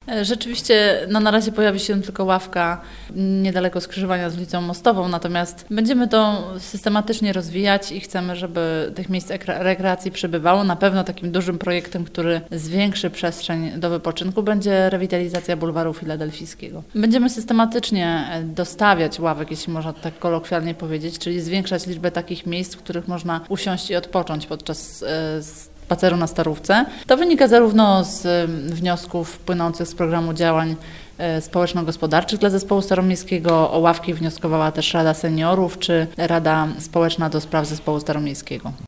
Rzeczywiście na razie pojawi się tylko ławka niedaleko skrzyżowania z ulicą Mostową, natomiast będziemy to systematycznie rozwijać i chcemy, żeby tych miejsc rekreacji przybywało. Na pewno takim dużym projektem, który zwiększy przestrzeń do wypoczynku, będzie rewitalizacja bulwaru filadelfijskiego. Będziemy systematycznie dostawiać ławek, jeśli można tak kolokwialnie powiedzieć, czyli zwiększać liczbę takich miejsc, w których można usiąść i odpocząć podczas spaceru na Starówce. To wynika zarówno z wniosków płynących z programu działań społeczno-gospodarczych dla Zespołu Staromiejskiego. O ławki wnioskowała też Rada Seniorów czy Rada Społeczna do Spraw Zespołu Staromiejskiego.